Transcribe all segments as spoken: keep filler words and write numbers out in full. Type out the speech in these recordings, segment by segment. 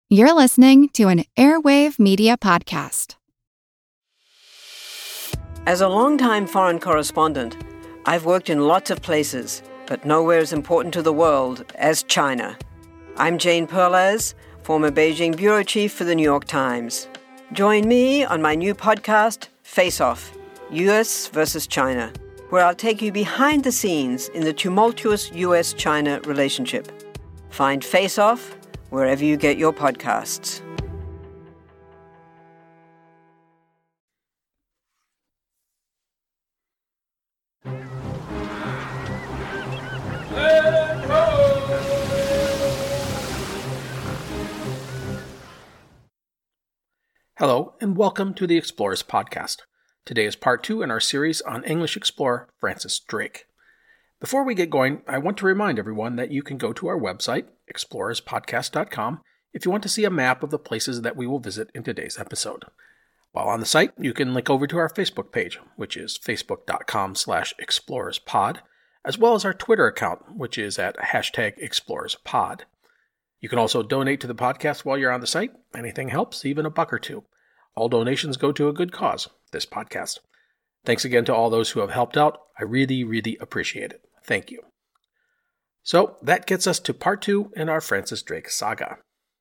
You're listening to an Airwave Media Podcast. As a longtime foreign correspondent, I've worked in lots of places, but nowhere as important to the world as China. I'm Jane Perlez, former Beijing bureau chief for the New York Times. Join me on my new podcast, Face Off, U S versus China, where I'll take you behind the scenes in the tumultuous U S China relationship. Find Face Off wherever you get your podcasts. Hello, and welcome to the Explorers Podcast. Today is part two in our series on English explorer Francis Drake. Before we get going, I want to remind everyone that you can go to our website, explorers podcast dot com, if you want to see a map of the places that we will visit in today's episode. While on the site, you can link over to our Facebook page, which is facebook.com slash explorerspod, as well as our Twitter account, which is at hashtag explorerspod. You can also donate to the podcast while you're on the site. Anything helps, even a buck or two. All donations go to a good cause, this podcast. Thanks again to all those who have helped out. I really, really appreciate it. Thank you. So that gets us to part two in our Francis Drake saga.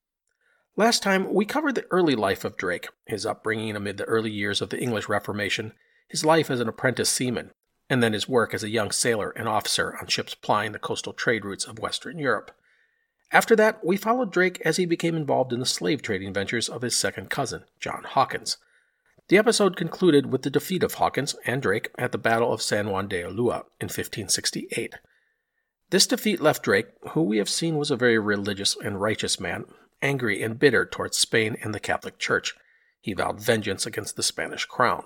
Last time, we covered the early life of Drake, his upbringing amid the early years of the English Reformation, his life as an apprentice seaman, and then his work as a young sailor and officer on ships plying the coastal trade routes of Western Europe. After that, we followed Drake as he became involved in the slave trading ventures of his second cousin, John Hawkins. The episode concluded with the defeat of Hawkins and Drake at the Battle of San Juan de Ulua in fifteen sixty-eight. This defeat left Drake, who we have seen was a very religious and righteous man, angry and bitter towards Spain and the Catholic Church. He vowed vengeance against the Spanish crown.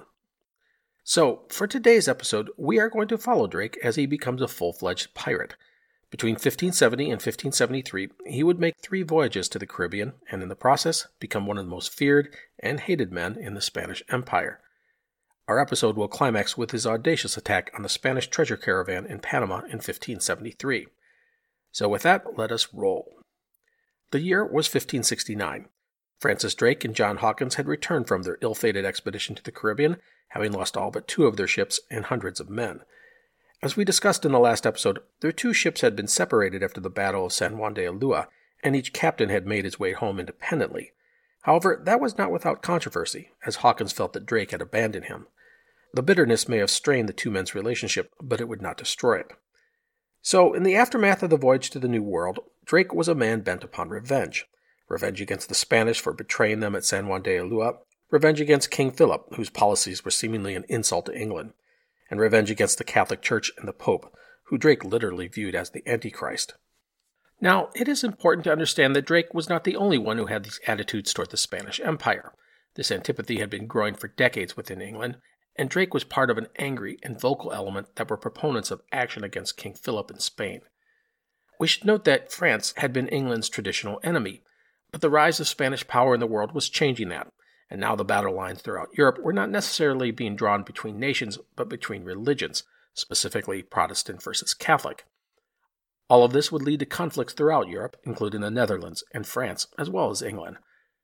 So, for today's episode, we are going to follow Drake as he becomes a full-fledged pirate. Between fifteen seventy and fifteen seventy-three, he would make three voyages to the Caribbean and in the process become one of the most feared and hated men in the Spanish Empire. Our episode will climax with his audacious attack on the Spanish treasure caravan in Panama in fifteen seventy-three. So with that, let us roll. The year was fifteen sixty-nine. Francis Drake and John Hawkins had returned from their ill-fated expedition to the Caribbean, having lost all but two of their ships and hundreds of men. As we discussed in the last episode, their two ships had been separated after the Battle of San Juan de Ulua, and each captain had made his way home independently. However, that was not without controversy, as Hawkins felt that Drake had abandoned him. The bitterness may have strained the two men's relationship, but it would not destroy it. So, in the aftermath of the voyage to the New World, Drake was a man bent upon revenge. Revenge against the Spanish for betraying them at San Juan de Ulua, revenge against King Philip, whose policies were seemingly an insult to England, and revenge against the Catholic Church and the Pope, who Drake literally viewed as the Antichrist. Now, it is important to understand that Drake was not the only one who had these attitudes toward the Spanish Empire. This antipathy had been growing for decades within England, and Drake was part of an angry and vocal element that were proponents of action against King Philip in Spain. We should note that France had been England's traditional enemy, but the rise of Spanish power in the world was changing that. And now the battle lines throughout Europe were not necessarily being drawn between nations, but between religions, specifically Protestant versus Catholic. All of this would lead to conflicts throughout Europe, including the Netherlands and France, as well as England.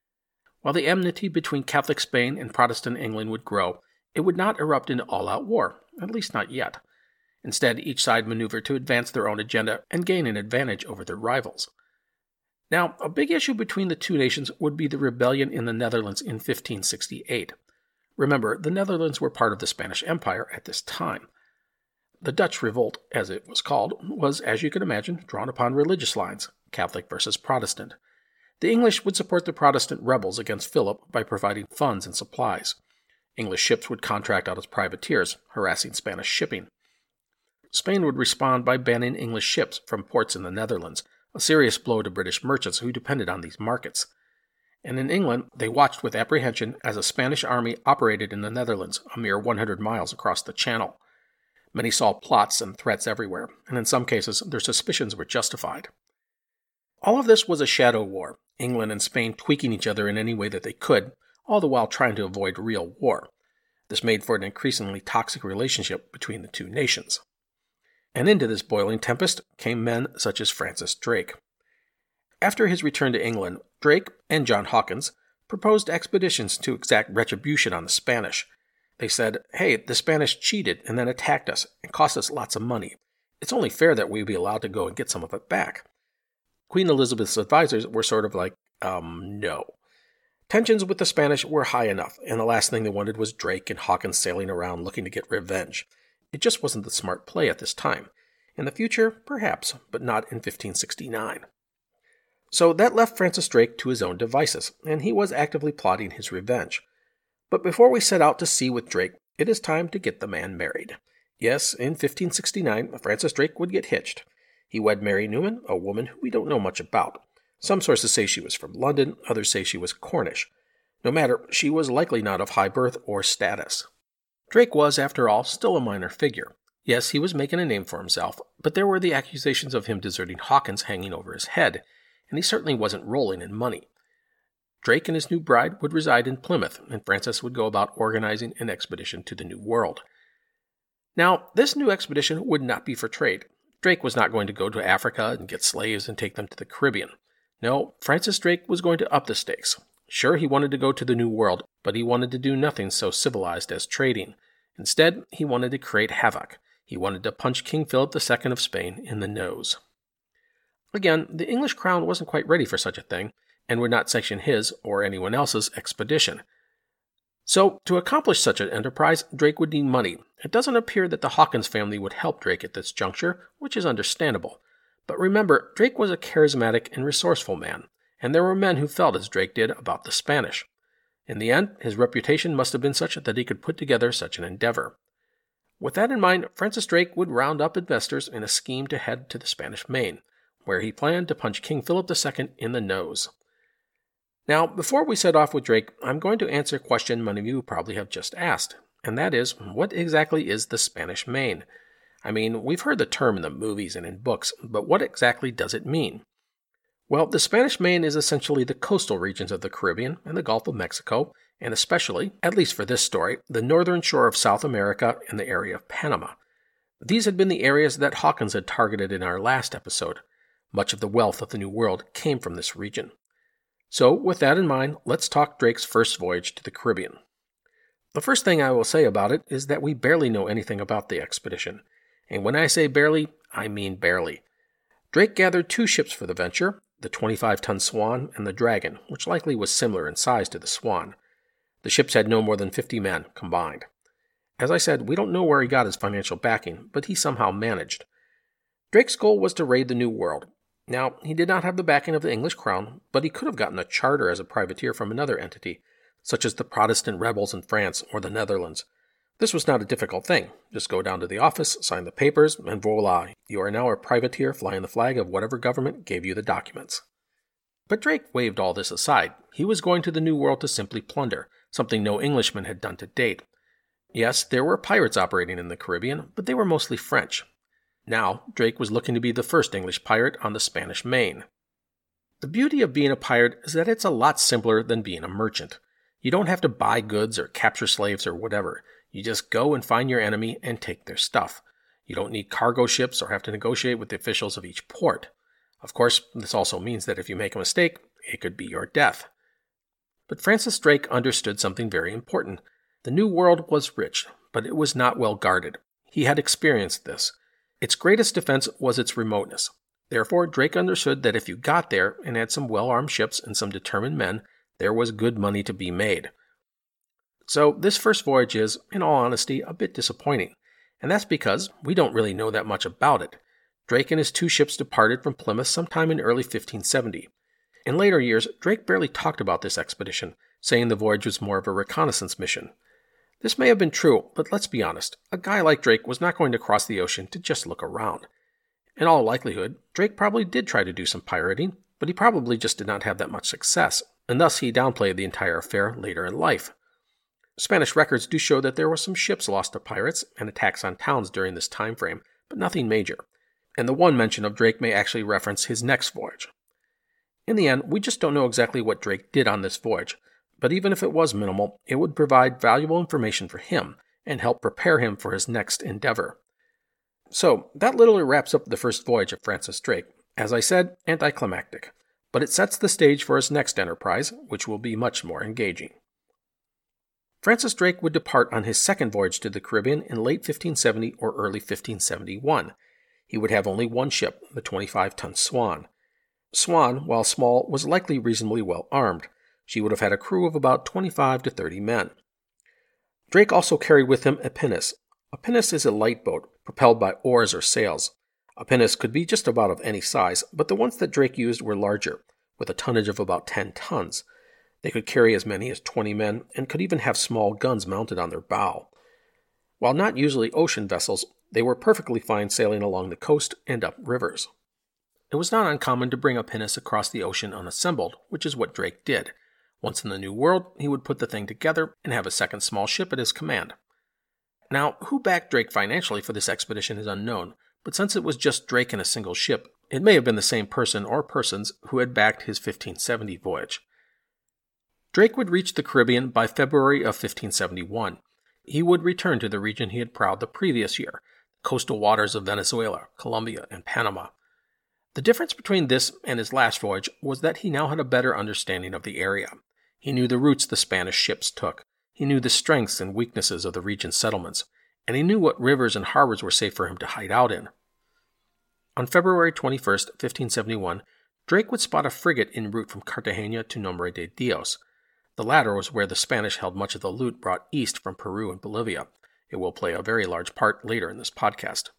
While the enmity between Catholic Spain and Protestant England would grow, it would not erupt into all-out war, at least not yet. Instead, each side maneuvered to advance their own agenda and gain an advantage over their rivals. Now, a big issue between the two nations would be the rebellion in the Netherlands in fifteen sixty-eight. Remember, the Netherlands were part of the Spanish Empire at this time. The Dutch Revolt, as it was called, was, as you can imagine, drawn upon religious lines, Catholic versus Protestant. The English would support the Protestant rebels against Philip by providing funds and supplies. English ships would contract out as privateers, harassing Spanish shipping. Spain would respond by banning English ships from ports in the Netherlands, a serious blow to British merchants who depended on these markets. And in England, they watched with apprehension as a Spanish army operated in the Netherlands, a mere one hundred miles across the Channel. Many saw plots and threats everywhere, and in some cases, their suspicions were justified. All of this was a shadow war, England and Spain tweaking each other in any way that they could, all the while trying to avoid real war. This made for an increasingly toxic relationship between the two nations. And into this boiling tempest came men such as Francis Drake. After his return to England, Drake and John Hawkins proposed expeditions to exact retribution on the Spanish. They said, hey, the Spanish cheated and then attacked us and cost us lots of money. It's only fair that we be allowed to go and get some of it back. Queen Elizabeth's advisors were sort of like, um, no. Tensions with the Spanish were high enough, and the last thing they wanted was Drake and Hawkins sailing around looking to get revenge. It just wasn't the smart play at this time. In the future, perhaps, but not in fifteen sixty-nine. So that left Francis Drake to his own devices, and he was actively plotting his revenge. But before we set out to sea with Drake, it is time to get the man married. Yes, in fifteen sixty-nine, Francis Drake would get hitched. He wed Mary Newman, a woman who we don't know much about. Some sources say she was from London, others say she was Cornish. No matter, she was likely not of high birth or status. Drake was, after all, still a minor figure. Yes, he was making a name for himself, but there were the accusations of him deserting Hawkins hanging over his head, and he certainly wasn't rolling in money. Drake and his new bride would reside in Plymouth, and Francis would go about organizing an expedition to the New World. Now, this new expedition would not be for trade. Drake was not going to go to Africa and get slaves and take them to the Caribbean. No, Francis Drake was going to up the stakes. Sure, he wanted to go to the New World, but he wanted to do nothing so civilized as trading. Instead, he wanted to create havoc. He wanted to punch King Philip the Second of Spain in the nose. Again, the English crown wasn't quite ready for such a thing, and would not sanction his or anyone else's expedition. So, to accomplish such an enterprise, Drake would need money. It doesn't appear that the Hawkins family would help Drake at this juncture, which is understandable. But remember, Drake was a charismatic and resourceful man, and there were men who felt as Drake did about the Spanish. In the end, his reputation must have been such that he could put together such an endeavor. With that in mind, Francis Drake would round up investors in a scheme to head to the Spanish Main, where he planned to punch King Philip the Second in the nose. Now, before we set off with Drake, I'm going to answer a question many of you probably have just asked, and that is, what exactly is the Spanish Main? I mean, we've heard the term in the movies and in books, but what exactly does it mean? Well, the Spanish Main is essentially the coastal regions of the Caribbean and the Gulf of Mexico, and especially, at least for this story, the northern shore of South America and the area of Panama. These had been the areas that Hawkins had targeted in our last episode. Much of the wealth of the New World came from this region. So, with that in mind, let's talk Drake's first voyage to the Caribbean. The first thing I will say about it is that we barely know anything about the expedition. And when I say barely, I mean barely. Drake gathered two ships for the venture, the twenty-five ton Swan and the Dragon, which likely was similar in size to the Swan. The ships had no more than fifty men combined. As I said, we don't know where he got his financial backing, but he somehow managed. Drake's goal was to raid the New World. Now, he did not have the backing of the English crown, but he could have gotten a charter as a privateer from another entity, such as the Protestant rebels in France or the Netherlands. This was not a difficult thing. Just go down to the office, sign the papers, and voila, you are now a privateer flying the flag of whatever government gave you the documents. But Drake waved all this aside. He was going to the New World to simply plunder, something no Englishman had done to date. Yes, there were pirates operating in the Caribbean, but they were mostly French. Now, Drake was looking to be the first English pirate on the Spanish Main. The beauty of being a pirate is that it's a lot simpler than being a merchant. You don't have to buy goods or capture slaves or whatever. You just go and find your enemy and take their stuff. You don't need cargo ships or have to negotiate with the officials of each port. Of course, this also means that if you make a mistake, it could be your death. But Francis Drake understood something very important. The New World was rich, but it was not well guarded. He had experienced this. Its greatest defense was its remoteness. Therefore, Drake understood that if you got there and had some well-armed ships and some determined men, there was good money to be made. So this first voyage is, in all honesty, a bit disappointing, and that's because we don't really know that much about it. Drake and his two ships departed from Plymouth sometime in early fifteen seventy. In later years, Drake barely talked about this expedition, saying the voyage was more of a reconnaissance mission. This may have been true, but let's be honest, a guy like Drake was not going to cross the ocean to just look around. In all likelihood, Drake probably did try to do some pirating, but he probably just did not have that much success, and thus he downplayed the entire affair later in life. Spanish records do show that there were some ships lost to pirates and attacks on towns during this time frame, but nothing major, and the one mention of Drake may actually reference his next voyage. In the end, we just don't know exactly what Drake did on this voyage, but even if it was minimal, it would provide valuable information for him and help prepare him for his next endeavor. So, that literally wraps up the first voyage of Francis Drake. As I said, anticlimactic. but it sets the stage for his next enterprise, which will be much more engaging. Francis Drake would depart on his second voyage to the Caribbean in late fifteen seventy or early fifteen seventy-one. He would have only one ship, the twenty-five ton Swan. Swan, while small, was likely reasonably well armed. She would have had a crew of about twenty-five to thirty men. Drake also carried with him a pinnace. A pinnace is a light boat, propelled by oars or sails. A pinnace could be just about of any size, but the ones that Drake used were larger, with a tonnage of about ten tons. They could carry as many as twenty men, and could even have small guns mounted on their bow. While not usually ocean vessels, they were perfectly fine sailing along the coast and up rivers. It was not uncommon to bring a pinnace across the ocean unassembled, which is what Drake did. Once in the New World, he would put the thing together and have a second small ship at his command. Now, who backed Drake financially for this expedition is unknown, but since it was just Drake and a single ship, it may have been the same person or persons who had backed his fifteen seventy voyage. Drake would reach the Caribbean by February of fifteen seventy-one. He would return to the region he had prowled the previous year, the coastal waters of Venezuela, Colombia, and Panama. The difference between this and his last voyage was that he now had a better understanding of the area. He knew the routes the Spanish ships took. He knew the strengths and weaknesses of the region's settlements, and he knew what rivers and harbors were safe for him to hide out in. On February twenty-first, fifteen seventy-one, Drake would spot a frigate en route from Cartagena to Nombre de Dios. The latter was where the Spanish held much of the loot brought east from Peru and Bolivia. It will play a very large part later in this podcast.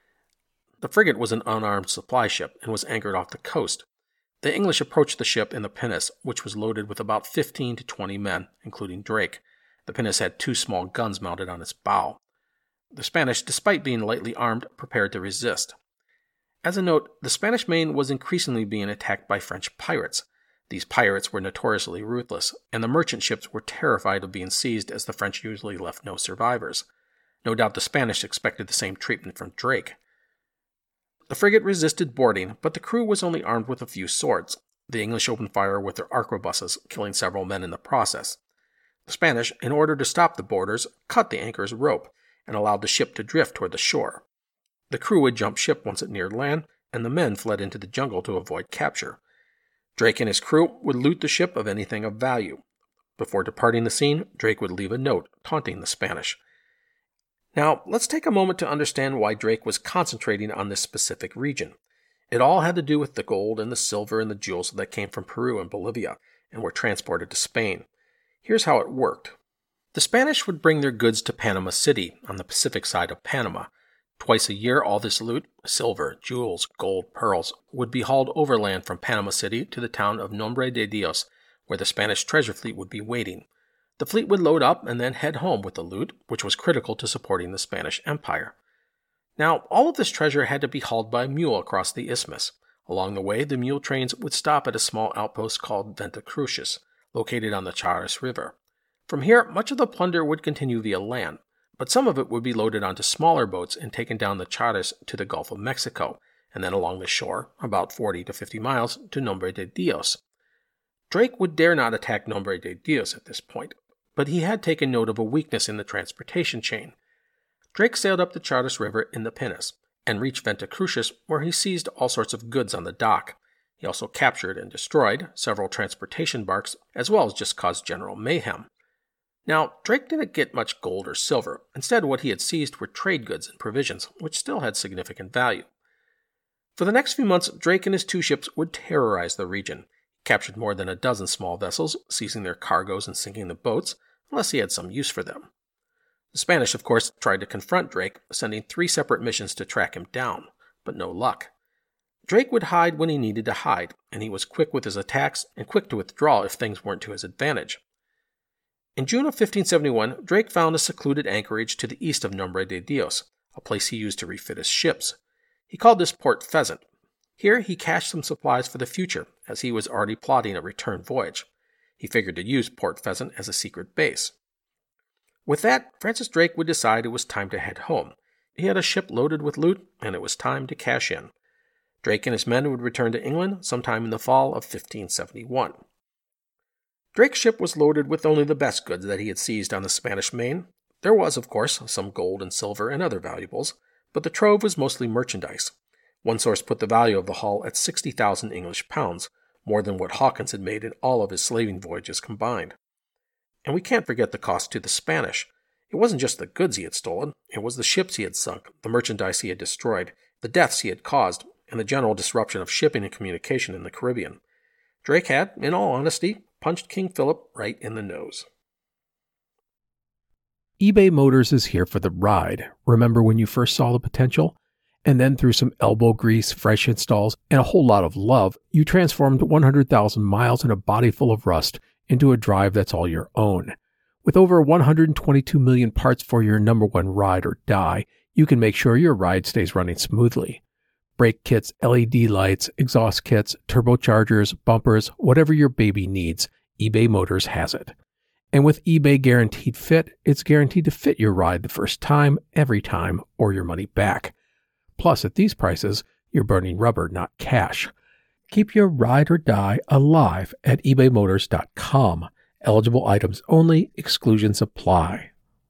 The frigate was an unarmed supply ship and was anchored off the coast. The English approached the ship in the pinnace, which was loaded with about fifteen to twenty men, including Drake. The pinnace had two small guns mounted on its bow. The Spanish, despite being lightly armed, prepared to resist. As a note, the Spanish Main was increasingly being attacked by French pirates. These pirates were notoriously ruthless, and the merchant ships were terrified of being seized as the French usually left no survivors. No doubt the Spanish expected the same treatment from Drake. The frigate resisted boarding, but the crew was only armed with a few swords. The English opened fire with their arquebuses, killing several men in the process. The Spanish, in order to stop the boarders, cut the anchor's rope and allowed the ship to drift toward the shore. The crew would jump ship once it neared land, and the men fled into the jungle to avoid capture. Drake and his crew would loot the ship of anything of value. Before departing the scene, Drake would leave a note taunting the Spanish. Now, let's take a moment to understand why Drake was concentrating on this specific region. It all had to do with the gold and the silver and the jewels that came from Peru and Bolivia and were transported to Spain. Here's how it worked. The Spanish would bring their goods to Panama City on the Pacific side of Panama. Twice a year, all this loot, silver, jewels, gold, pearls, would be hauled overland from Panama City to the town of Nombre de Dios, where the Spanish treasure fleet would be waiting. The fleet would load up and then head home with the loot, which was critical to supporting the Spanish Empire. Now, all of this treasure had to be hauled by mule across the isthmus. Along the way, the mule trains would stop at a small outpost called Venta Crucis, located on the Charas River. From here, much of the plunder would continue via land, but some of it would be loaded onto smaller boats and taken down the Charas to the Gulf of Mexico, and then along the shore, about forty to fifty miles, to Nombre de Dios. Drake would dare not attack Nombre de Dios at this point, but he had taken note of a weakness in the transportation chain. Drake sailed up the Charas River in the pinnace, and reached Venta Crucis, where he seized all sorts of goods on the dock. He also captured and destroyed several transportation barks, as well as just caused general mayhem. Now, Drake didn't get much gold or silver. Instead, what he had seized were trade goods and provisions, which still had significant value. For the next few months, Drake and his two ships would terrorize the region. He captured more than a dozen small vessels, seizing their cargoes and sinking the boats, unless he had some use for them. The Spanish, of course, tried to confront Drake, sending three separate missions to track him down, but no luck. Drake would hide when he needed to hide, and he was quick with his attacks and quick to withdraw if things weren't to his advantage. In June of fifteen seventy-one, Drake found a secluded anchorage to the east of Nombre de Dios, a place he used to refit his ships. He called this Port Pheasant. Here he cached some supplies for the future, as he was already plotting a return voyage. He figured to use Port Pheasant as a secret base. With that, Francis Drake would decide it was time to head home. He had a ship loaded with loot, and it was time to cash in. Drake and his men would return to England sometime in the fall of fifteen seventy-one. Drake's ship was loaded with only the best goods that he had seized on the Spanish Main. There was, of course, some gold and silver and other valuables, but the trove was mostly merchandise. One source put the value of the haul at sixty thousand English pounds, more than what Hawkins had made in all of his slaving voyages combined. And we can't forget the cost to the Spanish. It wasn't just the goods he had stolen, it was the ships he had sunk, the merchandise he had destroyed, the deaths he had caused, and the general disruption of shipping and communication in the Caribbean. Drake had, in all honesty, punched King Philip right in the nose. eBay Motors is here for the ride. Remember when you first saw the potential? And then through some elbow grease, fresh installs, and a whole lot of love, you transformed one hundred thousand miles and a body full of rust into a drive that's all your own. With over one hundred twenty-two million parts for your number one ride or die, you can make sure your ride stays running smoothly. Brake kits, L E D lights, exhaust kits, turbochargers, bumpers, whatever your baby needs, eBay Motors has it. And with eBay Guaranteed Fit, it's guaranteed to fit your ride the first time, every time, or your money back. Plus, at these prices, you're burning rubber, not cash. Keep your ride or die alive at ebay motors dot com. Eligible items only, exclusions apply.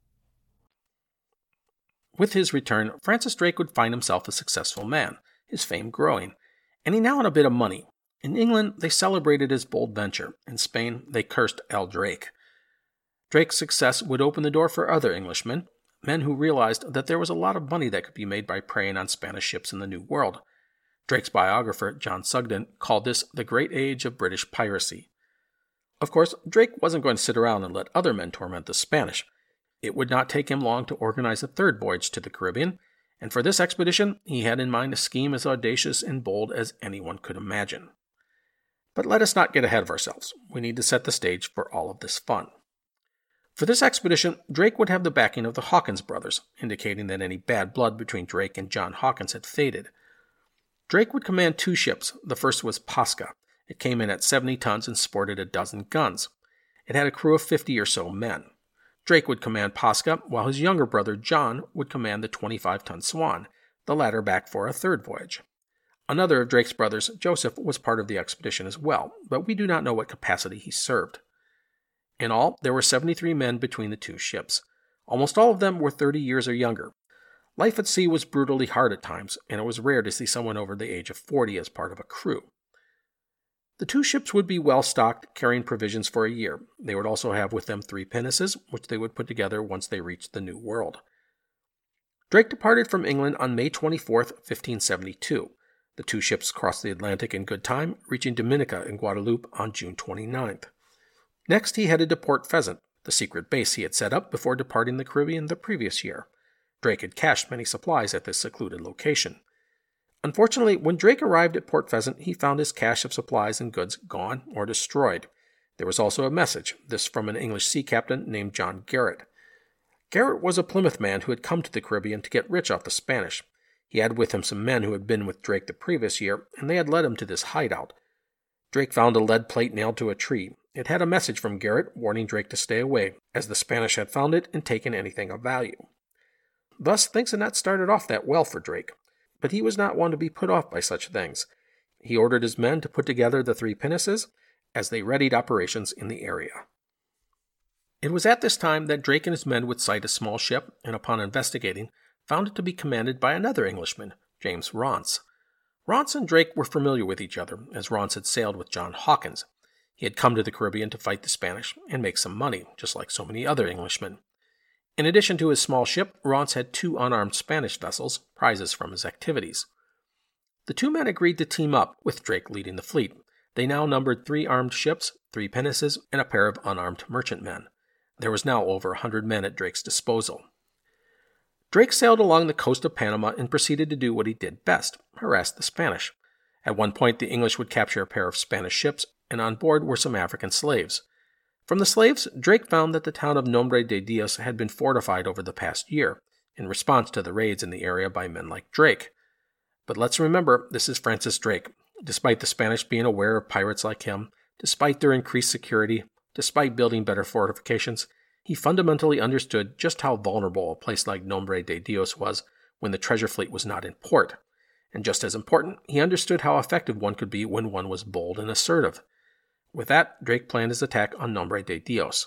With his return, Francis Drake would find himself a successful man, his fame growing, and he now had a bit of money. In England, they celebrated his bold venture. In Spain, they cursed El Drake. Drake's success would open the door for other Englishmen, men who realized that there was a lot of money that could be made by preying on Spanish ships in the New World. Drake's biographer, John Sugden, called this the Great Age of British Piracy. Of course, Drake wasn't going to sit around and let other men torment the Spanish. It would not take him long to organize a third voyage to the Caribbean, and for this expedition, he had in mind a scheme as audacious and bold as anyone could imagine. But let us not get ahead of ourselves. We need to set the stage for all of this fun. For this expedition, Drake would have the backing of the Hawkins brothers, indicating that any bad blood between Drake and John Hawkins had faded. Drake would command two ships. The first was Pascha. It came in at seventy tons and sported a dozen guns. It had a crew of fifty or so men. Drake would command Pascha, while his younger brother John would command the twenty-five ton Swan, the latter back for a third voyage. Another of Drake's brothers, Joseph, was part of the expedition as well, but we do not know what capacity he served. In all, there were seventy-three men between the two ships. Almost all of them were thirty years or younger. Life at sea was brutally hard at times, and it was rare to see someone over the age of forty as part of a crew. The two ships would be well stocked, carrying provisions for a year. They would also have with them three pinnaces, which they would put together once they reached the New World. Drake departed from England on May twenty-fourth, fifteen seventy-two. The two ships crossed the Atlantic in good time, reaching Dominica and Guadeloupe on June twenty-ninth. Next, he headed to Port Pheasant, the secret base he had set up before departing the Caribbean the previous year. Drake had cached many supplies at this secluded location. Unfortunately, when Drake arrived at Port Pheasant, he found his cache of supplies and goods gone or destroyed. There was also a message, this from an English sea captain named John Garrett. Garrett was a Plymouth man who had come to the Caribbean to get rich off the Spanish. He had with him some men who had been with Drake the previous year, and they had led him to this hideout. Drake found a lead plate nailed to a tree. It had a message from Garrett warning Drake to stay away, as the Spanish had found it and taken anything of value. Thus, things had not started off that well for Drake, but he was not one to be put off by such things. He ordered his men to put together the three pinnaces as they readied operations in the area. It was at this time that Drake and his men would sight a small ship, and upon investigating, found it to be commanded by another Englishman, James Raunce. Raunce and Drake were familiar with each other, as Raunce had sailed with John Hawkins. He had come to the Caribbean to fight the Spanish and make some money, just like so many other Englishmen. In addition to his small ship, Raunce had two unarmed Spanish vessels, prizes from his activities. The two men agreed to team up, with Drake leading the fleet. They now numbered three armed ships, three pinnaces, and a pair of unarmed merchantmen. There was now over a hundred men at Drake's disposal. Drake sailed along the coast of Panama and proceeded to do what he did best, harass the Spanish. At one point, the English would capture a pair of Spanish ships, and on board were some African slaves. From the slaves, Drake found that the town of Nombre de Dios had been fortified over the past year, in response to the raids in the area by men like Drake. But let's remember, this is Francis Drake. Despite the Spanish being aware of pirates like him, despite their increased security, despite building better fortifications, he fundamentally understood just how vulnerable a place like Nombre de Dios was when the treasure fleet was not in port. And just as important, he understood how effective one could be when one was bold and assertive. With that, Drake planned his attack on Nombre de Dios.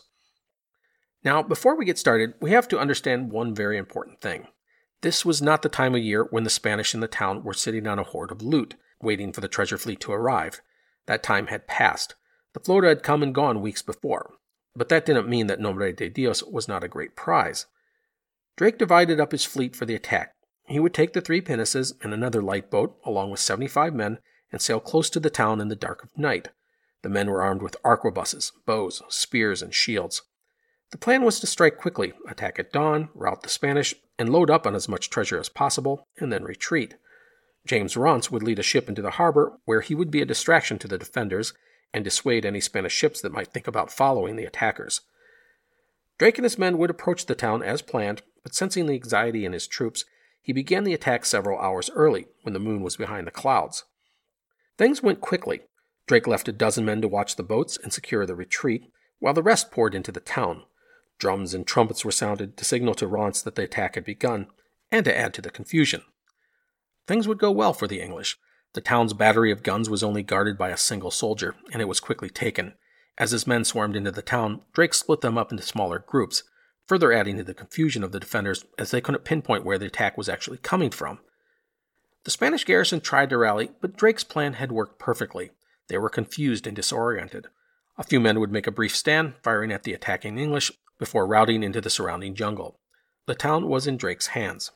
Now, before we get started, we have to understand one very important thing. This was not the time of year when the Spanish in the town were sitting on a hoard of loot, waiting for the treasure fleet to arrive. That time had passed. The Florida had come and gone weeks before, but that didn't mean that Nombre de Dios was not a great prize. Drake divided up his fleet for the attack. He would take the three pinnaces and another light boat, along with seventy-five men, and sail close to the town in the dark of night. The men were armed with arquebuses, bows, spears, and shields. The plan was to strike quickly, attack at dawn, rout the Spanish, and load up on as much treasure as possible, and then retreat. James Raunce would lead a ship into the harbor, where he would be a distraction to the defenders and dissuade any Spanish ships that might think about following the attackers. Drake and his men would approach the town as planned, but sensing the anxiety in his troops, he began the attack several hours early, when the moon was behind the clouds. Things went quickly. Drake left a dozen men to watch the boats and secure the retreat, while the rest poured into the town. Drums and trumpets were sounded to signal to Raunce that the attack had begun, and to add to the confusion. Things would go well for the English. The town's battery of guns was only guarded by a single soldier, and it was quickly taken. As his men swarmed into the town, Drake split them up into smaller groups, further adding to the confusion of the defenders as they couldn't pinpoint where the attack was actually coming from. The Spanish garrison tried to rally, but Drake's plan had worked perfectly. They were confused and disoriented. A few men would make a brief stand, firing at the attacking English, before routing into the surrounding jungle. The town was in Drake's hands.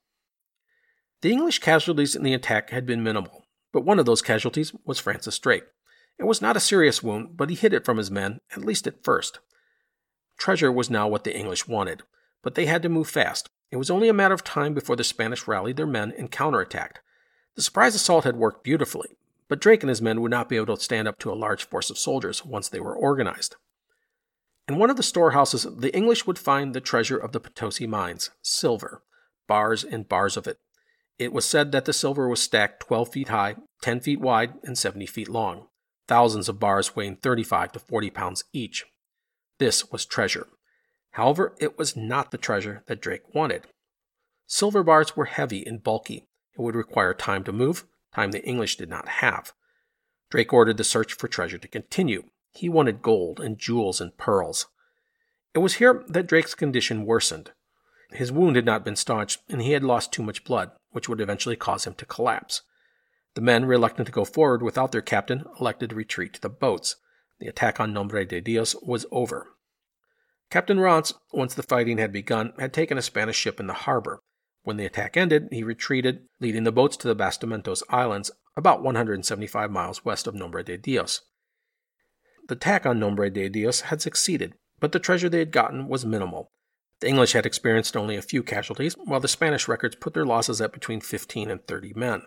The English casualties in the attack had been minimal, but one of those casualties was Francis Drake. It was not a serious wound, but he hid it from his men, at least at first. Treasure was now what the English wanted, but they had to move fast. It was only a matter of time before the Spanish rallied their men and counterattacked. The surprise assault had worked beautifully, but Drake and his men would not be able to stand up to a large force of soldiers once they were organized. In one of the storehouses, the English would find the treasure of the Potosi mines, silver, bars and bars of it. It was said that the silver was stacked twelve feet high, ten feet wide, and seventy feet long, thousands of bars weighing thirty-five to forty pounds each. This was treasure. However, it was not the treasure that Drake wanted. Silver bars were heavy and bulky. It would require time to move, time the English did not have. Drake ordered the search for treasure to continue. He wanted gold and jewels and pearls. It was here that Drake's condition worsened. His wound had not been staunched, and he had lost too much blood, which would eventually cause him to collapse. The men, reluctant to go forward without their captain, elected to retreat to the boats. The attack on Nombre de Dios was over. Captain Raunce, once the fighting had begun, had taken a Spanish ship in the harbor. When the attack ended, he retreated, leading the boats to the Bastimentos Islands, about one hundred seventy-five miles west of Nombre de Dios. The attack on Nombre de Dios had succeeded, but the treasure they had gotten was minimal. The English had experienced only a few casualties, while the Spanish records put their losses at between fifteen and thirty men.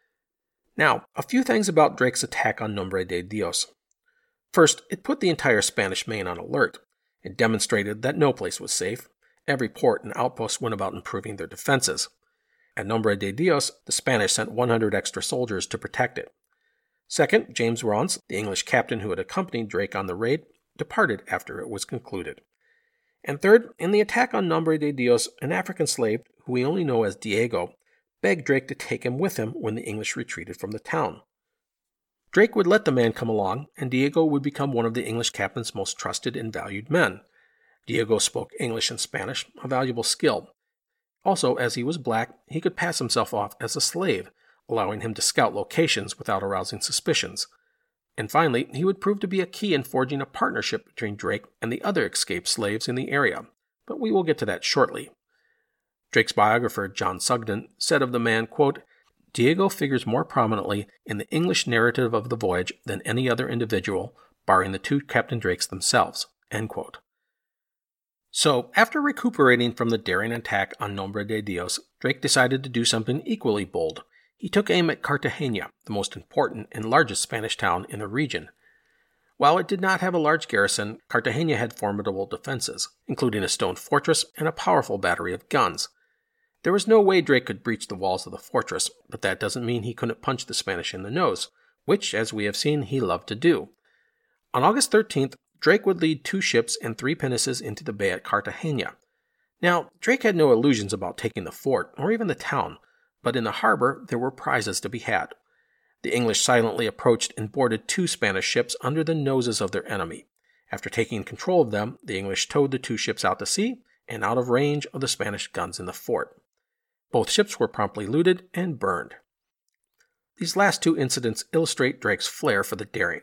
Now, a few things about Drake's attack on Nombre de Dios. First, it put the entire Spanish Main on alert. It demonstrated that no place was safe. Every port and outpost went about improving their defenses. At Nombre de Dios, the Spanish sent one hundred extra soldiers to protect it. Second, James Raunce, the English captain who had accompanied Drake on the raid, departed after it was concluded. And third, in the attack on Nombre de Dios, an African slave, who we only know as Diego, begged Drake to take him with him when the English retreated from the town. Drake would let the man come along, and Diego would become one of the English captain's most trusted and valued men. Diego spoke English and Spanish, a valuable skill. Also, as he was black, he could pass himself off as a slave, allowing him to scout locations without arousing suspicions. And finally, he would prove to be a key in forging a partnership between Drake and the other escaped slaves in the area, but we will get to that shortly. Drake's biographer, John Sugden, said of the man, quote, "Diego figures more prominently in the English narrative of the voyage than any other individual, barring the two Captain Drakes themselves." End quote. So, after recuperating from the daring attack on Nombre de Dios, Drake decided to do something equally bold. He took aim at Cartagena, the most important and largest Spanish town in the region. While it did not have a large garrison, Cartagena had formidable defenses, including a stone fortress and a powerful battery of guns. There was no way Drake could breach the walls of the fortress, but that doesn't mean he couldn't punch the Spanish in the nose, which, as we have seen, he loved to do. On August thirteenth, Drake would lead two ships and three pinnaces into the bay at Cartagena. Now, Drake had no illusions about taking the fort, or even the town, but in the harbor there were prizes to be had. The English silently approached and boarded two Spanish ships under the noses of their enemy. After taking control of them, the English towed the two ships out to sea and out of range of the Spanish guns in the fort. Both ships were promptly looted and burned. These last two incidents illustrate Drake's flair for the daring.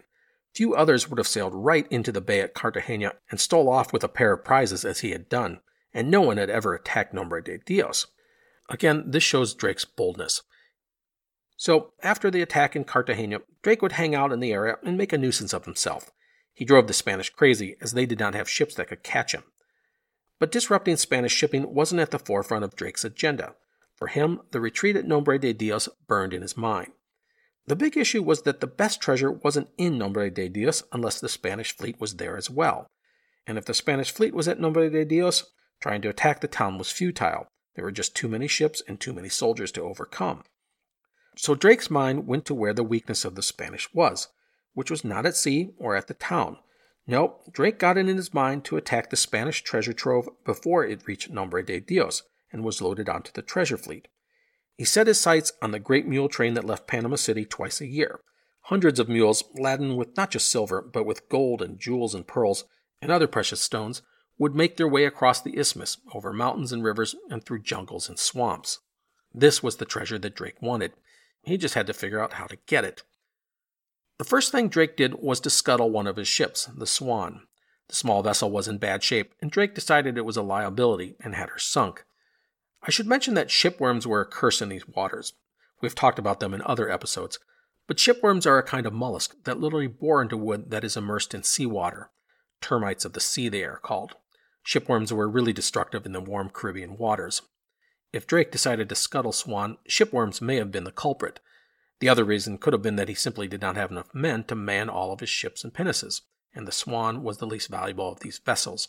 Few others would have sailed right into the bay at Cartagena and stole off with a pair of prizes as he had done, and no one had ever attacked Nombre de Dios. Again, this shows Drake's boldness. So, after the attack in Cartagena, Drake would hang out in the area and make a nuisance of himself. He drove the Spanish crazy, as they did not have ships that could catch him. But disrupting Spanish shipping wasn't at the forefront of Drake's agenda. For him, the retreat at Nombre de Dios burned in his mind. The big issue was that the best treasure wasn't in Nombre de Dios unless the Spanish fleet was there as well. And if the Spanish fleet was at Nombre de Dios, trying to attack the town was futile. There were just too many ships and too many soldiers to overcome. So Drake's mind went to where the weakness of the Spanish was, which was not at sea or at the town. No, Drake got it in his mind to attack the Spanish treasure trove before it reached Nombre de Dios and was loaded onto the treasure fleet. He set his sights on the great mule train that left Panama City twice a year. Hundreds of mules, laden with not just silver, but with gold and jewels and pearls and other precious stones, would make their way across the isthmus, over mountains and rivers, and through jungles and swamps. This was the treasure that Drake wanted. He just had to figure out how to get it. The first thing Drake did was to scuttle one of his ships, the Swan. The small vessel was in bad shape, and Drake decided it was a liability and had her sunk. I should mention that shipworms were a curse in these waters. We've talked about them in other episodes, but shipworms are a kind of mollusk that literally bore into wood that is immersed in seawater. Termites of the sea, they are called. Shipworms were really destructive in the warm Caribbean waters. If Drake decided to scuttle Swan, shipworms may have been the culprit. The other reason could have been that he simply did not have enough men to man all of his ships and pinnaces, and the Swan was the least valuable of these vessels.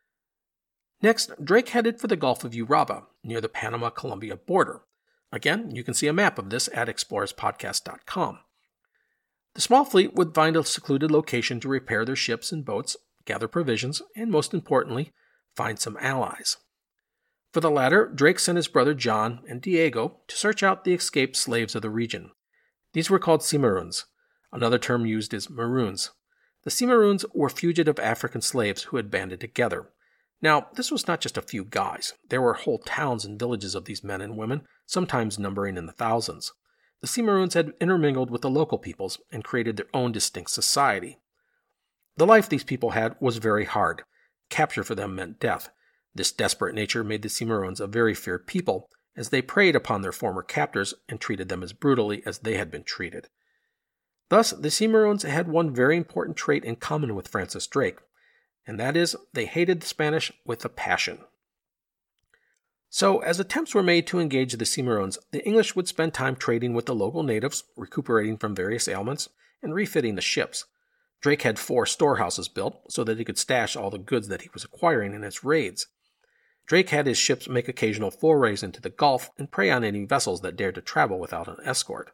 Next, Drake headed for the Gulf of Uraba, near the Panama-Colombia border. Again, you can see a map of this at explorers podcast dot com. The small fleet would find a secluded location to repair their ships and boats, gather provisions, and most importantly, find some allies. For the latter, Drake sent his brother John and Diego to search out the escaped slaves of the region. These were called Cimarrones. Another term used is Maroons. The Cimarrones were fugitive African slaves who had banded together. Now, this was not just a few guys. There were whole towns and villages of these men and women, sometimes numbering in the thousands. The Cimarrones had intermingled with the local peoples and created their own distinct society. The life these people had was very hard. Capture for them meant death. This desperate nature made the Cimarrones a very feared people, as they preyed upon their former captors and treated them as brutally as they had been treated. Thus, the Cimarrones had one very important trait in common with Francis Drake, and that is, they hated the Spanish with a passion. So, as attempts were made to engage the Cimarrones, the English would spend time trading with the local natives, recuperating from various ailments, and refitting the ships. Drake had four storehouses built so that he could stash all the goods that he was acquiring in his raids. Drake had his ships make occasional forays into the Gulf and prey on any vessels that dared to travel without an escort.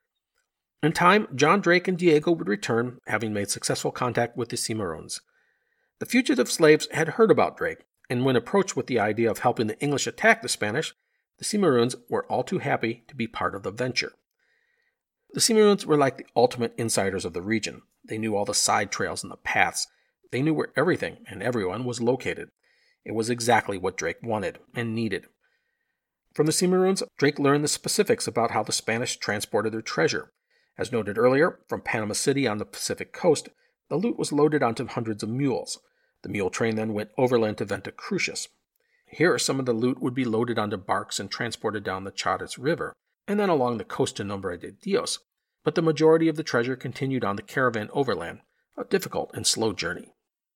In time, John Drake and Diego would return, having made successful contact with the Cimarrones. The fugitive slaves had heard about Drake, and when approached with the idea of helping the English attack the Spanish, the Cimarrones were all too happy to be part of the venture. The Cimarrones were like the ultimate insiders of the region. They knew all the side trails and the paths. They knew where everything and everyone was located. It was exactly what Drake wanted and needed. From the Cimarrones, Drake learned the specifics about how the Spanish transported their treasure. As noted earlier, from Panama City on the Pacific coast, the loot was loaded onto hundreds of mules. The mule train then went overland to Venta Crucis. Here, some of the loot would be loaded onto barks and transported down the Charas River, and then along the coast to Nombre de Dios. But the majority of the treasure continued on the caravan overland, a difficult and slow journey.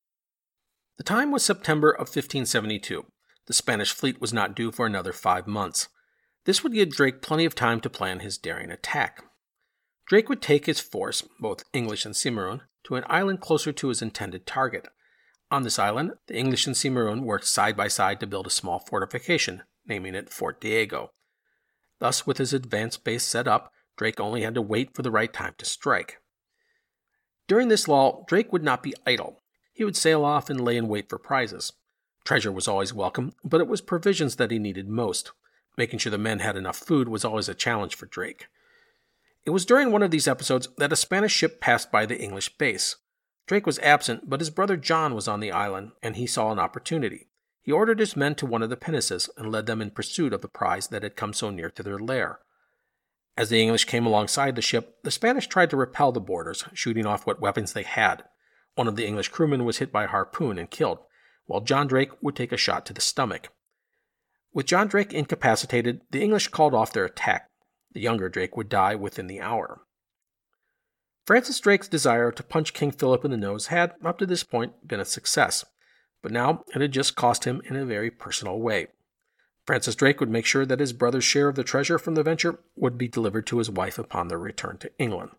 The time was September of fifteen seventy-two. The Spanish fleet was not due for another five months. This would give Drake plenty of time to plan his daring attack. Drake would take his force, both English and Cimarron, to an island closer to his intended target. On this island, the English and Cimarron worked side by side to build a small fortification, naming it Fort Diego. Thus, with his advanced base set up, Drake only had to wait for the right time to strike. During this lull, Drake would not be idle. He would sail off and lay in wait for prizes. Treasure was always welcome, but it was provisions that he needed most. Making sure the men had enough food was always a challenge for Drake. It was during one of these episodes that a Spanish ship passed by the English base. Drake was absent, but his brother John was on the island, and he saw an opportunity. He ordered his men to one of the pinnaces and led them in pursuit of the prize that had come so near to their lair. As the English came alongside the ship, the Spanish tried to repel the boarders, shooting off what weapons they had. One of the English crewmen was hit by a harpoon and killed, while John Drake would take a shot to the stomach. With John Drake incapacitated, the English called off their attack. The younger Drake would die within the hour. Francis Drake's desire to punch King Philip in the nose had, up to this point, been a success, but now it had just cost him in a very personal way. Francis Drake would make sure that his brother's share of the treasure from the venture would be delivered to his wife upon their return to England.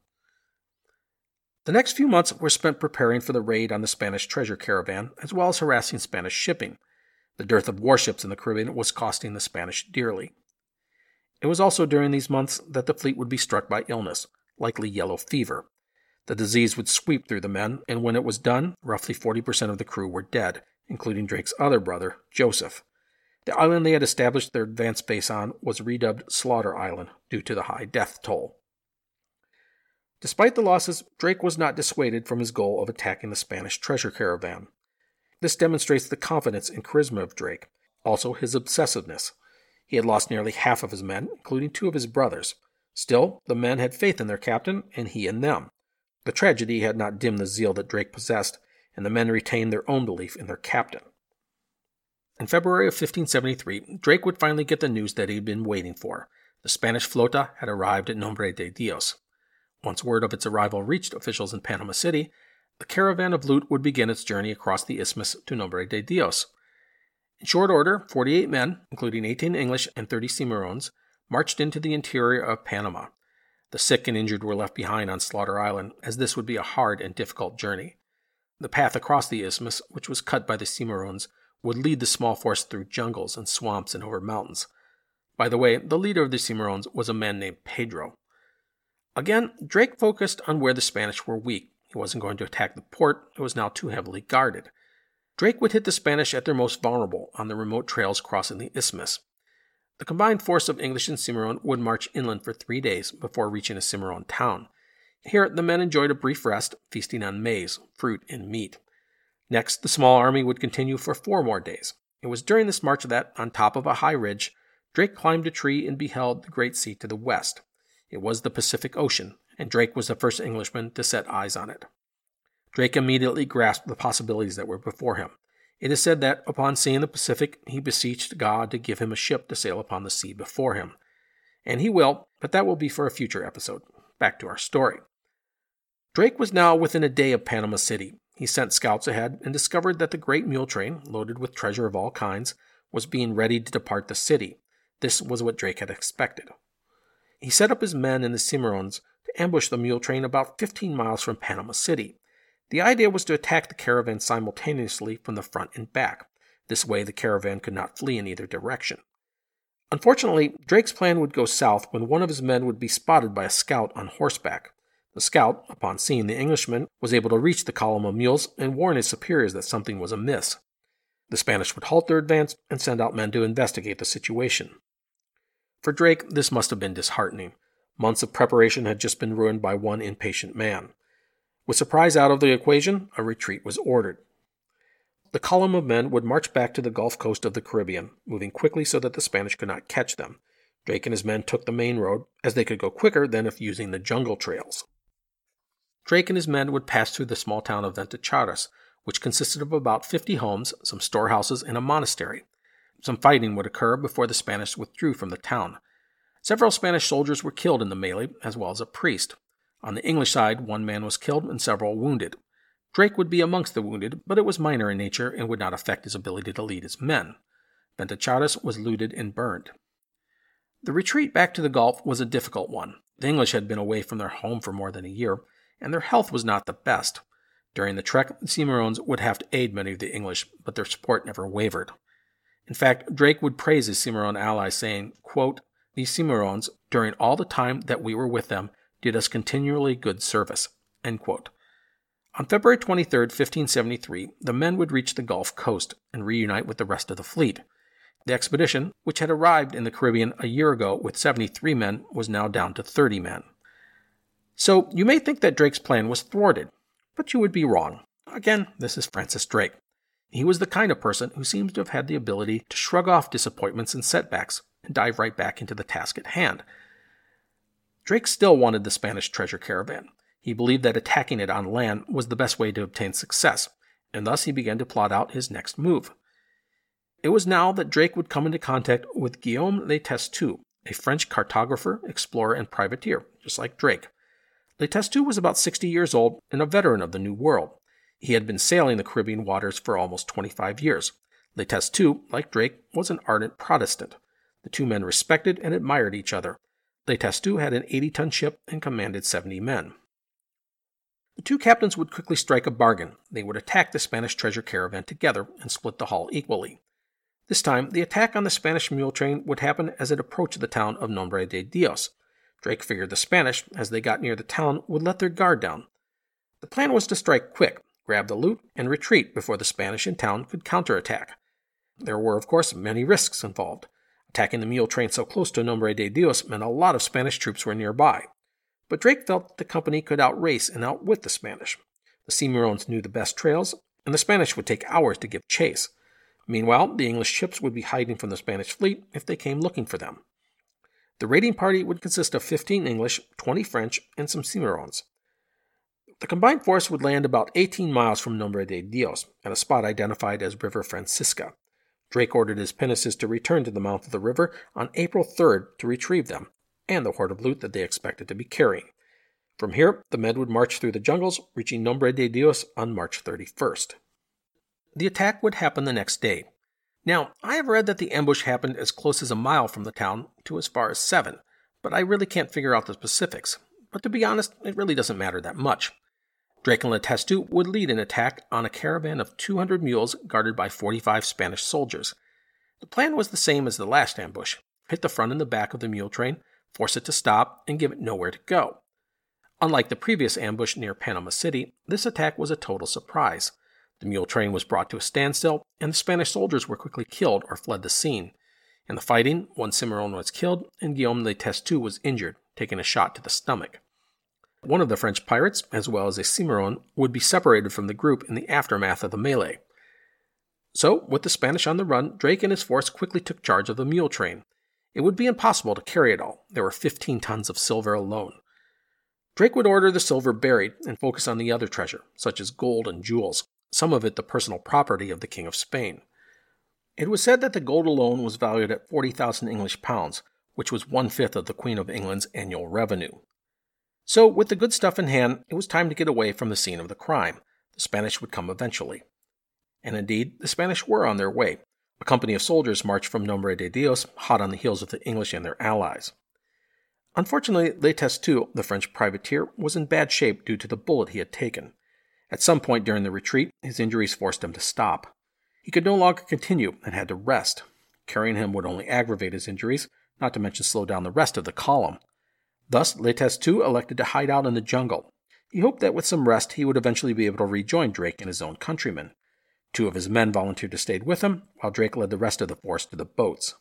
The next few months were spent preparing for the raid on the Spanish treasure caravan, as well as harassing Spanish shipping. The dearth of warships in the Caribbean was costing the Spanish dearly. It was also during these months that the fleet would be struck by illness, likely yellow fever. The disease would sweep through the men, and when it was done, roughly forty percent of the crew were dead, including Drake's other brother, Joseph. The island they had established their advanced base on was redubbed Slaughter Island due to the high death toll. Despite the losses, Drake was not dissuaded from his goal of attacking the Spanish treasure caravan. This demonstrates the confidence and charisma of Drake, also his obsessiveness. He had lost nearly half of his men, including two of his brothers. Still, the men had faith in their captain, and he in them. The tragedy had not dimmed the zeal that Drake possessed, and the men retained their own belief in their captain. In February of fifteen seventy-three, Drake would finally get the news that he had been waiting for. The Spanish flota had arrived at Nombre de Dios. Once word of its arrival reached officials in Panama City, the caravan of loot would begin its journey across the isthmus to Nombre de Dios. In short order, forty-eight men, including eighteen English and thirty Cimarrones, marched into the interior of Panama. The sick and injured were left behind on Slaughter Island, as this would be a hard and difficult journey. The path across the isthmus, which was cut by the Cimarrones, would lead the small force through jungles and swamps and over mountains. By the way, the leader of the Cimarrones was a man named Pedro. Again, Drake focused on where the Spanish were weak. He wasn't going to attack the port, it was now too heavily guarded. Drake would hit the Spanish at their most vulnerable on the remote trails crossing the isthmus. The combined force of English and Cimarron would march inland for three days before reaching a Cimarron town. Here, the men enjoyed a brief rest, feasting on maize, fruit, and meat. Next, the small army would continue for four more days. It was during this march that, on top of a high ridge, Drake climbed a tree and beheld the Great Sea to the west. It was the Pacific Ocean, and Drake was the first Englishman to set eyes on it. Drake immediately grasped the possibilities that were before him. It is said that, upon seeing the Pacific, he beseeched God to give him a ship to sail upon the sea before him. And he will, but that will be for a future episode. Back to our story. Drake was now within a day of Panama City. He sent scouts ahead and discovered that the great mule train, loaded with treasure of all kinds, was being ready to depart the city. This was what Drake had expected. He set up his men in the Cimarrones to ambush the mule train about fifteen miles from Panama City. The idea was to attack the caravan simultaneously from the front and back. This way the caravan could not flee in either direction. Unfortunately, Drake's plan would go south when one of his men would be spotted by a scout on horseback. The scout, upon seeing the Englishman, was able to reach the column of mules and warn his superiors that something was amiss. The Spanish would halt their advance and send out men to investigate the situation. For Drake, this must have been disheartening. Months of preparation had just been ruined by one impatient man. With surprise out of the equation, a retreat was ordered. The column of men would march back to the Gulf Coast of the Caribbean, moving quickly so that the Spanish could not catch them. Drake and his men took the main road, as they could go quicker than if using the jungle trails. Drake and his men would pass through the small town of Ventacharas, which consisted of about fifty homes, some storehouses, and a monastery. Some fighting would occur before the Spanish withdrew from the town. Several Spanish soldiers were killed in the melee, as well as a priest. On the English side, one man was killed and several wounded. Drake would be amongst the wounded, but it was minor in nature and would not affect his ability to lead his men. Ventacharas was looted and burned. The retreat back to the Gulf was a difficult one. The English had been away from their home for more than a year, and their health was not the best. During the trek, the Cimarrones would have to aid many of the English, but their support never wavered. In fact, Drake would praise his Cimarron allies, saying, quote, "These Cimarrones, during all the time that we were with them, did us continually good service." End quote. On February twenty-third, fifteen seventy-three, the men would reach the Gulf Coast and reunite with the rest of the fleet. The expedition, which had arrived in the Caribbean a year ago with seventy-three men, was now down to thirty men. So you may think that Drake's plan was thwarted, but you would be wrong. Again, this is Francis Drake. He was the kind of person who seems to have had the ability to shrug off disappointments and setbacks and dive right back into the task at hand. Drake still wanted the Spanish treasure caravan. He believed that attacking it on land was the best way to obtain success, and thus he began to plot out his next move. It was now that Drake would come into contact with Guillaume Le Testu, a French cartographer, explorer, and privateer, just like Drake. Le Testu was about sixty years old and a veteran of the New World. He had been sailing the Caribbean waters for almost twenty-five years. Le Testu, like Drake, was an ardent Protestant. The two men respected and admired each other. Le Testu had an eighty-ton ship and commanded seventy men. The two captains would quickly strike a bargain. They would attack the Spanish treasure caravan together and split the haul equally. This time, the attack on the Spanish mule train would happen as it approached the town of Nombre de Dios. Drake figured the Spanish, as they got near the town, would let their guard down. The plan was to strike quick, grab the loot, and retreat before the Spanish in town could counterattack. There were, of course, many risks involved. Attacking the mule train so close to Nombre de Dios meant a lot of Spanish troops were nearby. But Drake felt that the company could outrace and outwit the Spanish. The Cimarrones knew the best trails, and the Spanish would take hours to give chase. Meanwhile, the English ships would be hiding from the Spanish fleet if they came looking for them. The raiding party would consist of fifteen English, twenty French, and some Cimarrones. The combined force would land about eighteen miles from Nombre de Dios, at a spot identified as River Francisca. Drake ordered his pinnaces to return to the mouth of the river on April third to retrieve them, and the hoard of loot that they expected to be carrying. From here, the men would march through the jungles, reaching Nombre de Dios on March thirty-first. The attack would happen the next day. Now, I have read that the ambush happened as close as a mile from the town to as far as seven, but I really can't figure out the specifics. But to be honest, it really doesn't matter that much. Drake and Le Testu would lead an attack on a caravan of two hundred mules guarded by forty-five Spanish soldiers. The plan was the same as the last ambush: hit the front and the back of the mule train, force it to stop, and give it nowhere to go. Unlike the previous ambush near Panama City, this attack was a total surprise. The mule train was brought to a standstill, and the Spanish soldiers were quickly killed or fled the scene. In the fighting, one Cimarron was killed, and Guillaume Le Testu was injured, taking a shot to the stomach. One of the French pirates, as well as a Cimarron, would be separated from the group in the aftermath of the melee. So, with the Spanish on the run, Drake and his force quickly took charge of the mule train. It would be impossible to carry it all. There were fifteen tons of silver alone. Drake would order the silver buried and focus on the other treasure, such as gold and jewels, some of it the personal property of the King of Spain. It was said that the gold alone was valued at forty thousand English pounds, which was one-fifth of the Queen of England's annual revenue. So, with the good stuff in hand, it was time to get away from the scene of the crime. The Spanish would come eventually. And indeed, the Spanish were on their way. A company of soldiers marched from Nombre de Dios, hot on the heels of the English and their allies. Unfortunately, Le Testu, the French privateer, was in bad shape due to the bullet he had taken. At some point during the retreat, his injuries forced him to stop. He could no longer continue and had to rest. Carrying him would only aggravate his injuries, not to mention slow down the rest of the column. Thus, Le Testu elected to hide out in the jungle. He hoped that with some rest he would eventually be able to rejoin Drake and his own countrymen. Two of his men volunteered to stay with him, while Drake led the rest of the force to the boats.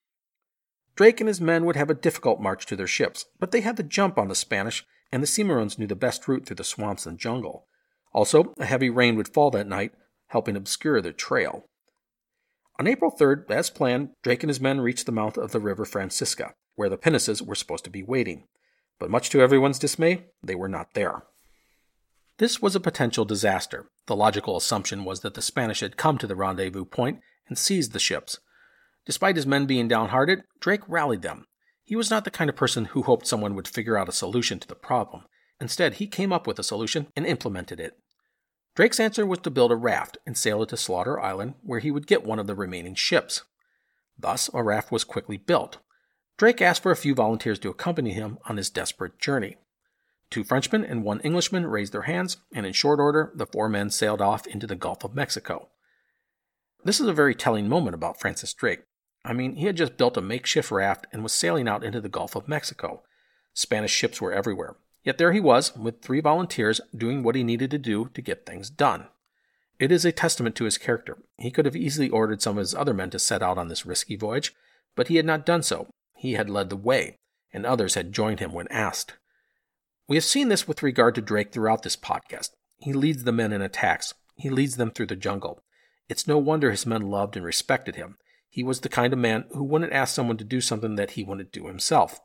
Drake and his men would have a difficult march to their ships, but they had the jump on the Spanish, and the Cimarrones knew the best route through the swamps and jungle. Also, a heavy rain would fall that night, helping obscure their trail. On April third, as planned, Drake and his men reached the mouth of the River Francisca, where the pinnaces were supposed to be waiting. But much to everyone's dismay, they were not there. This was a potential disaster. The logical assumption was that the Spanish had come to the rendezvous point and seized the ships. Despite his men being downhearted, Drake rallied them. He was not the kind of person who hoped someone would figure out a solution to the problem. Instead, he came up with a solution and implemented it. Drake's answer was to build a raft and sail it to Slaughter Island, where he would get one of the remaining ships. Thus, a raft was quickly built. Drake asked for a few volunteers to accompany him on his desperate journey. Two Frenchmen and one Englishman raised their hands, and in short order, the four men sailed off into the Gulf of Mexico. This is a very telling moment about Francis Drake. I mean, he had just built a makeshift raft and was sailing out into the Gulf of Mexico. Spanish ships were everywhere. Yet there he was, with three volunteers, doing what he needed to do to get things done. It is a testament to his character. He could have easily ordered some of his other men to set out on this risky voyage, but he had not done so. He had led the way, and others had joined him when asked. We have seen this with regard to Drake throughout this podcast. He leads the men in attacks. He leads them through the jungle. It's no wonder his men loved and respected him. He was the kind of man who wouldn't ask someone to do something that he wouldn't do himself.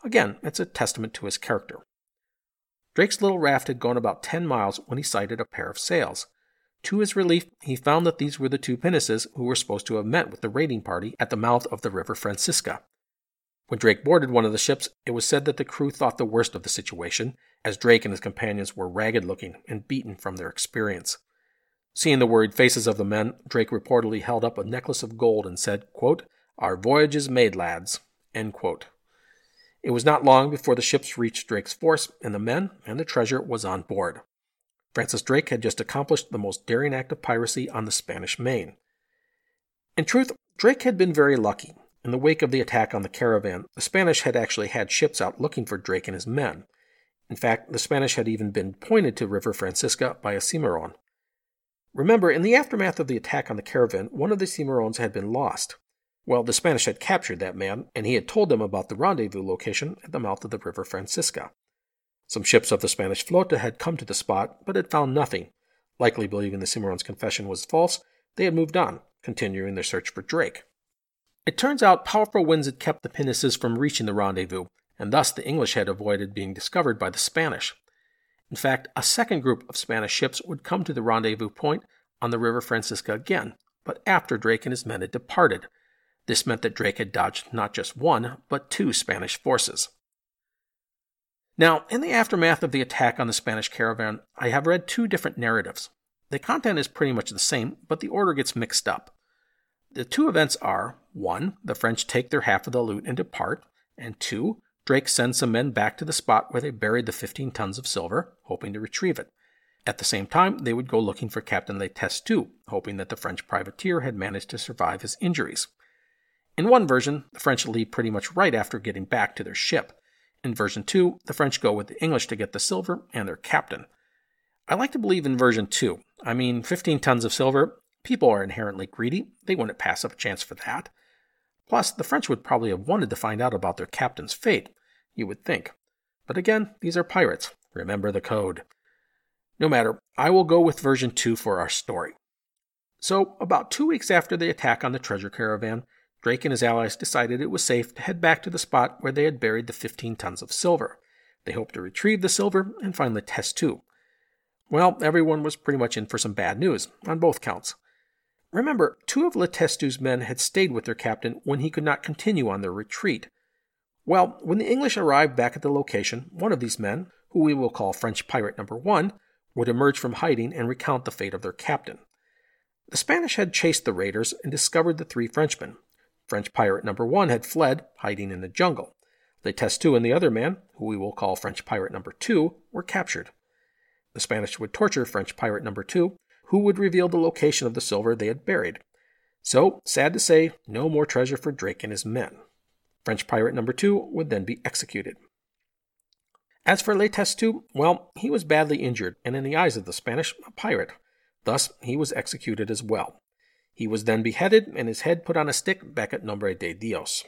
Again, it's a testament to his character. Drake's little raft had gone about ten miles when he sighted a pair of sails. To his relief, he found that these were the two pinnaces who were supposed to have met with the raiding party at the mouth of the River Francisca. When Drake boarded one of the ships, it was said that the crew thought the worst of the situation, as Drake and his companions were ragged-looking and beaten from their experience. Seeing the worried faces of the men, Drake reportedly held up a necklace of gold and said, quote, "Our voyage is made, lads." End quote. It was not long before the ships reached Drake's force, and the men and the treasure was on board. Francis Drake had just accomplished the most daring act of piracy on the Spanish Main. In truth, Drake had been very lucky. In the wake of the attack on the caravan, the Spanish had actually had ships out looking for Drake and his men. In fact, the Spanish had even been pointed to River Francisca by a Cimarron. Remember, in the aftermath of the attack on the caravan, one of the Cimarrons had been lost. Well, the Spanish had captured that man, and he had told them about the rendezvous location at the mouth of the River Francisca. Some ships of the Spanish flota had come to the spot, but had found nothing. Likely believing the Cimarron's confession was false, they had moved on, continuing their search for Drake. It turns out powerful winds had kept the pinnaces from reaching the rendezvous, and thus the English had avoided being discovered by the Spanish. In fact, a second group of Spanish ships would come to the rendezvous point on the River Francisca again, but after Drake and his men had departed. This meant that Drake had dodged not just one, but two Spanish forces. Now, in the aftermath of the attack on the Spanish caravan, I have read two different narratives. The content is pretty much the same, but the order gets mixed up. The two events are, one, the French take their half of the loot and depart, and two, Drake sends some men back to the spot where they buried the fifteen tons of silver, hoping to retrieve it. At the same time, they would go looking for Captain Le Testu, hoping that the French privateer had managed to survive his injuries. In one version, the French leave pretty much right after getting back to their ship. In version two, the French go with the English to get the silver and their captain. I like to believe in version two. I mean, fifteen tons of silver, people are inherently greedy, they wouldn't pass up a chance for that. Plus, the French would probably have wanted to find out about their captain's fate, you would think. But again, these are pirates. Remember the code. No matter, I will go with version two for our story. So, about two weeks after the attack on the treasure caravan, Drake and his allies decided it was safe to head back to the spot where they had buried the fifteen tons of silver. They hoped to retrieve the silver and find Le Testu. Well, everyone was pretty much in for some bad news, on both counts. Remember, two of Le Testu's men had stayed with their captain when he could not continue on their retreat. Well, when the English arrived back at the location, one of these men, who we will call French Pirate Number One, would emerge from hiding and recount the fate of their captain. The Spanish had chased the raiders and discovered the three Frenchmen. French Pirate Number One had fled, hiding in the jungle. Le Testu and the other man, who we will call French Pirate Number Two, were captured. The Spanish would torture French Pirate Number Two, who would reveal the location of the silver they had buried. So, sad to say, no more treasure for Drake and his men. French Pirate Number Two would then be executed. As for Le Testu, well, he was badly injured, and in the eyes of the Spanish, a pirate. Thus, he was executed as well. He was then beheaded and his head put on a stick back at Nombre de Dios.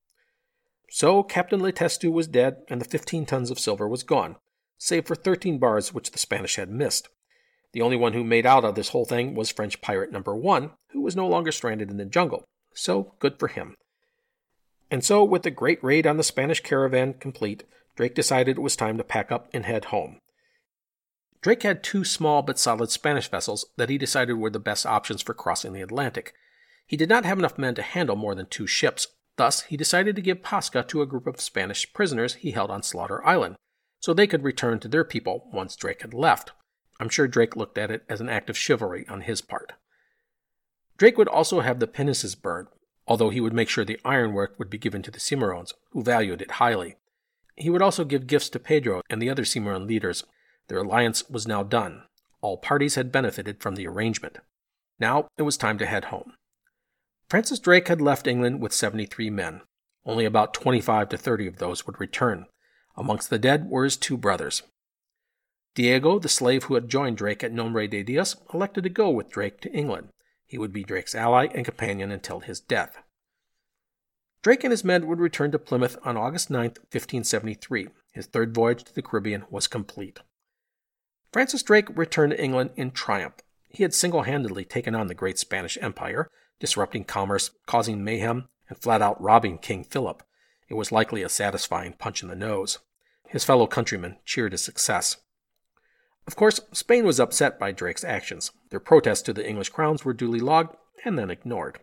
So Captain Le Testu was dead and the fifteen tons of silver was gone, save for thirteen bars which the Spanish had missed. The only one who made out of this whole thing was French Pirate Number One, who was no longer stranded in the jungle. So good for him. And so, with the great raid on the Spanish caravan complete, Drake decided it was time to pack up and head home. Drake had two small but solid Spanish vessels that he decided were the best options for crossing the Atlantic. He did not have enough men to handle more than two ships, thus he decided to give Pascha to a group of Spanish prisoners he held on Slaughter Island, so they could return to their people once Drake had left. I'm sure Drake looked at it as an act of chivalry on his part. Drake would also have the pinnaces burned, although he would make sure the ironwork would be given to the Cimarrons, who valued it highly. He would also give gifts to Pedro and the other Cimarron leaders. Their alliance was now done. All parties had benefited from the arrangement. Now it was time to head home. Francis Drake had left England with seventy-three men. Only about twenty-five to thirty of those would return. Amongst the dead were his two brothers. Diego, the slave who had joined Drake at Nombre de Dios, elected to go with Drake to England. He would be Drake's ally and companion until his death. Drake and his men would return to Plymouth on August ninth, fifteen seventy-three. His third voyage to the Caribbean was complete. Francis Drake returned to England in triumph. He had single-handedly taken on the great Spanish Empire, disrupting commerce, causing mayhem, and flat-out robbing King Philip. It was likely a satisfying punch in the nose. His fellow countrymen cheered his success. Of course, Spain was upset by Drake's actions. Their protests to the English crowns were duly logged and then ignored.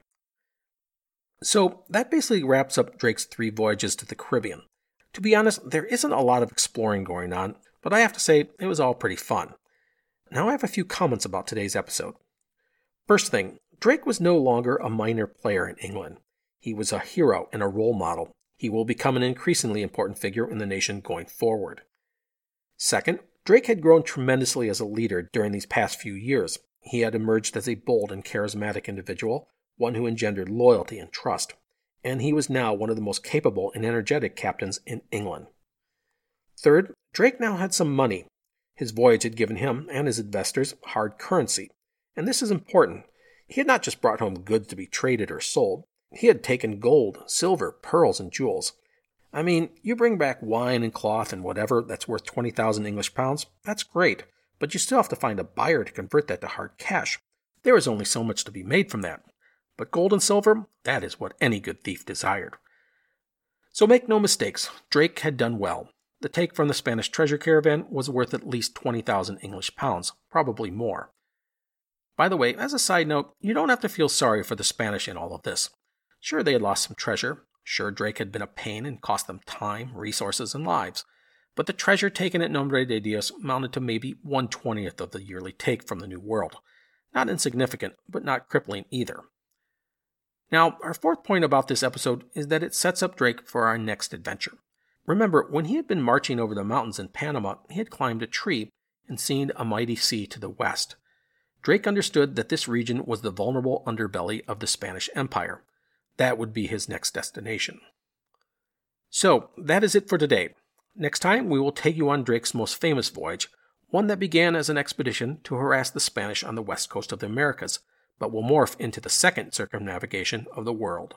So that basically wraps up Drake's three voyages to the Caribbean. To be honest, there isn't a lot of exploring going on, but I have to say it was all pretty fun. Now I have a few comments about today's episode. First thing, Drake was no longer a minor player in England. He was a hero and a role model. He will become an increasingly important figure in the nation going forward. Second, Drake had grown tremendously as a leader during these past few years. He had emerged as a bold and charismatic individual, one who engendered loyalty and trust, and he was now one of the most capable and energetic captains in England. Third, Drake now had some money. His voyage had given him and his investors hard currency, and this is important. He had not just brought home goods to be traded or sold. He had taken gold, silver, pearls, and jewels. I mean, you bring back wine and cloth and whatever that's worth twenty thousand English pounds, that's great, but you still have to find a buyer to convert that to hard cash. There is only so much to be made from that. But gold and silver, that is what any good thief desired. So make no mistakes, Drake had done well. The take from the Spanish treasure caravan was worth at least twenty thousand English pounds, probably more. By the way, as a side note, you don't have to feel sorry for the Spanish in all of this. Sure, they had lost some treasure. Sure, Drake had been a pain and cost them time, resources, and lives. But the treasure taken at Nombre de Dios amounted to maybe one twentieth of the yearly take from the New World. Not insignificant, but not crippling either. Now, our fourth point about this episode is that it sets up Drake for our next adventure. Remember, when he had been marching over the mountains in Panama, he had climbed a tree and seen a mighty sea to the west. Drake understood that this region was the vulnerable underbelly of the Spanish Empire. That would be his next destination. So, that is it for today. Next time, we will take you on Drake's most famous voyage, one that began as an expedition to harass the Spanish on the west coast of the Americas, but will morph into the second circumnavigation of the world.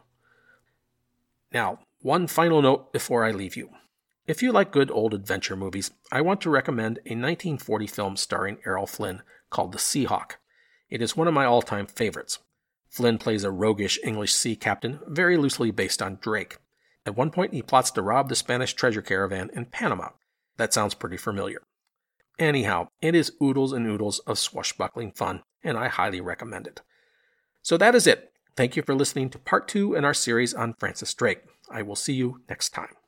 Now, one final note before I leave you. If you like good old adventure movies, I want to recommend a nineteen forty film starring Errol Flynn called The Seahawk. It is one of my all-time favorites. Flynn plays a roguish English sea captain, very loosely based on Drake. At one point, he plots to rob the Spanish treasure caravan in Panama. That sounds pretty familiar. Anyhow, it is oodles and oodles of swashbuckling fun, and I highly recommend it. So that is it. Thank you for listening to part two in our series on Francis Drake. I will see you next time.